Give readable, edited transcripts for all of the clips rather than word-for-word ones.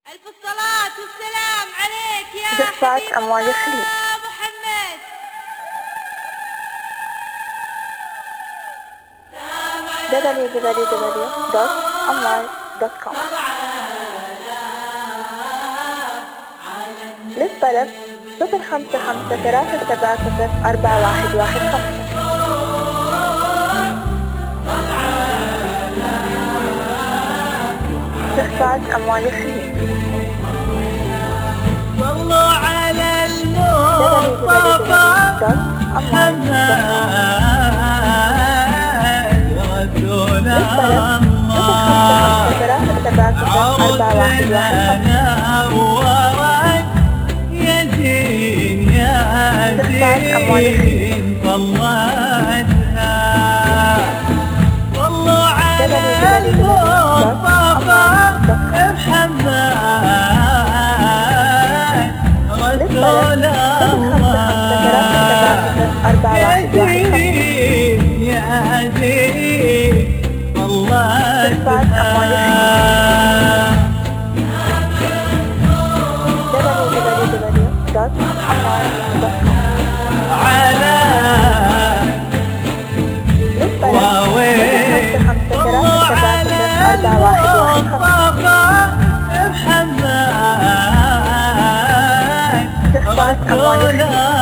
ألف الصلاة والسلام عليك يا دفعت حبيب أموال الله الخليج. محمد. www.amwal.com. للطلب 0553704115. دفعت أموال الخليج. صلوا على المصطفى محمد رسول الله عرفنا نورك يا زين يا زين صلتها. صلوا على المصطفى محمد رسول الله يا زين يا زين صلتها. www.amwal.com. على واوي صلوا على المصطفى محمد رسول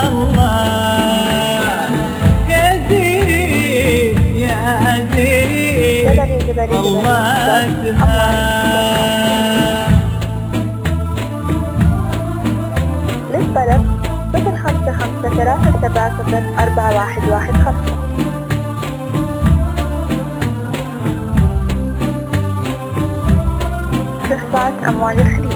الله يا زين يا زين صلتها. للطلب 0553704115. دفعت أموال الخليج.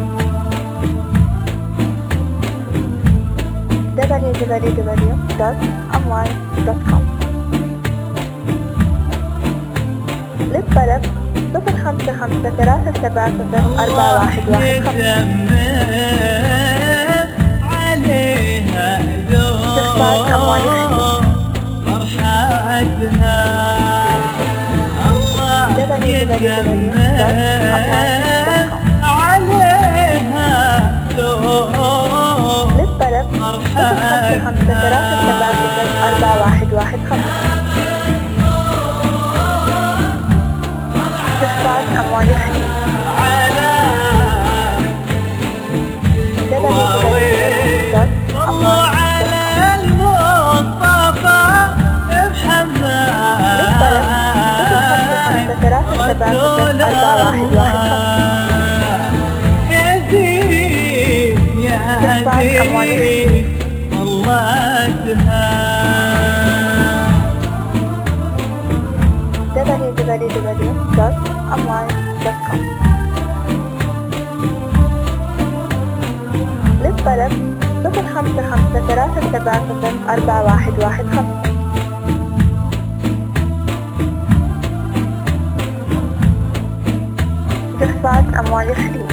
www.amwal.com. للطلب 0553704115. عليها ذوق فرحتها الله يجمل عليها ذوق للطلب 0553704115. دفعت أموال الخليج. صلوا على المصطفى محمد رسول الله يا زين يا زين صلتها. www.amwal.com. للطلب 0553704115. دفعت أموال الخليج.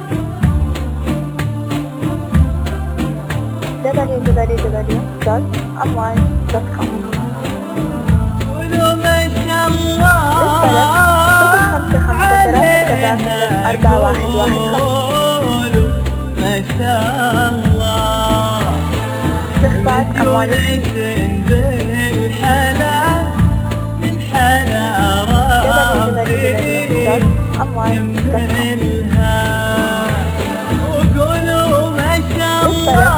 www.amwal.com. قولوا ما شاء الله قولوا ما شاء الله دفعت أموال بالحلال من حلا ربي يملها. وقولوا ما شاء الله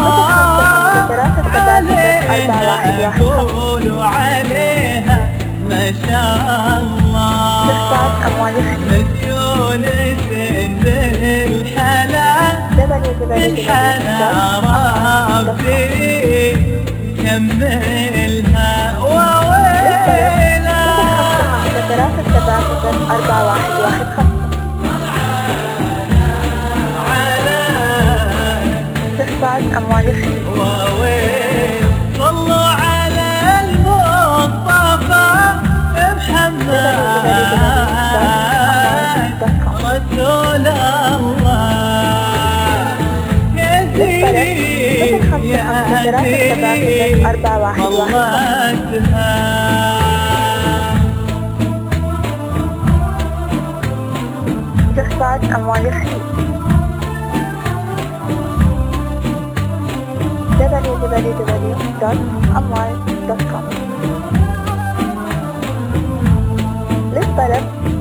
عليها قولوا عليها ما شاء الله مجونة بالحلال من حلا ربي يكملها. وويلا دفعت أموال الخليج. وويل صلوا على المصطفى محمد رسول الله يا زين يا زين صلتها. دفعت استخراج أموال الخليج www.amwal.com للطلب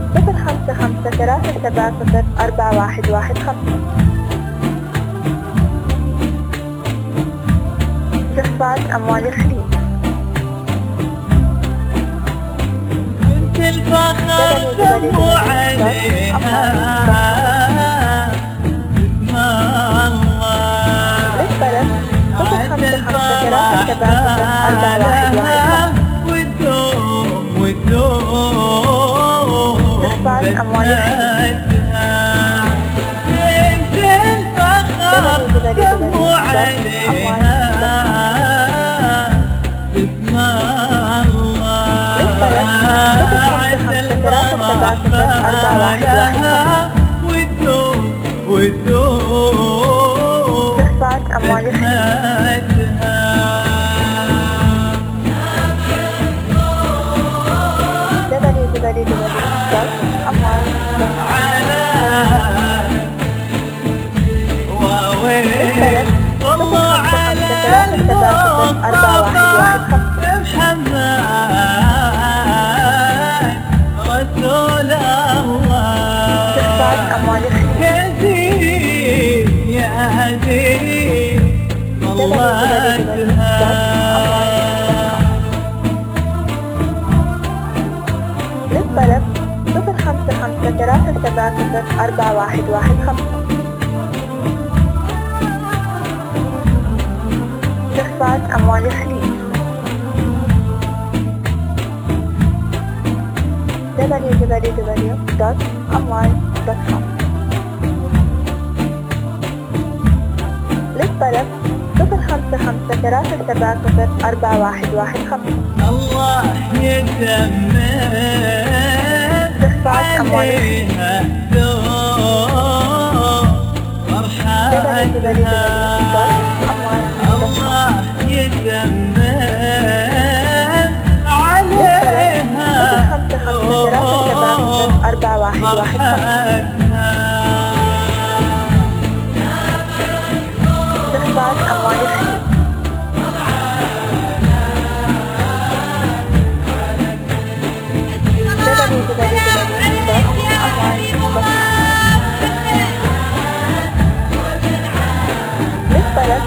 05537041115 استخراج أموال الخليج انت الفخر سمو عليها اسم الله للطلب عد 05537041115 والدوم استخراج أموال الخليج انت الفخر سمو عليها اسم الله عد الفخر والدوم استخراج أموال الخليج والله على محمد رسول الله يزيد يا عزيز الله للطلب 05537041115 استخراج أموال الخليج www.amwal.com للطلب 05537041115 الله يتمم عليها الدور فرحتها الله يتمم عليها استخراج أموال الخليج للطلب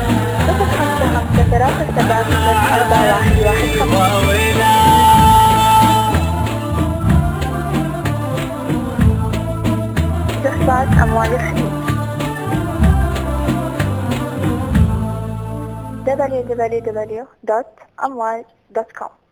05537041115 استخراج أموال الخليج www.amwal.com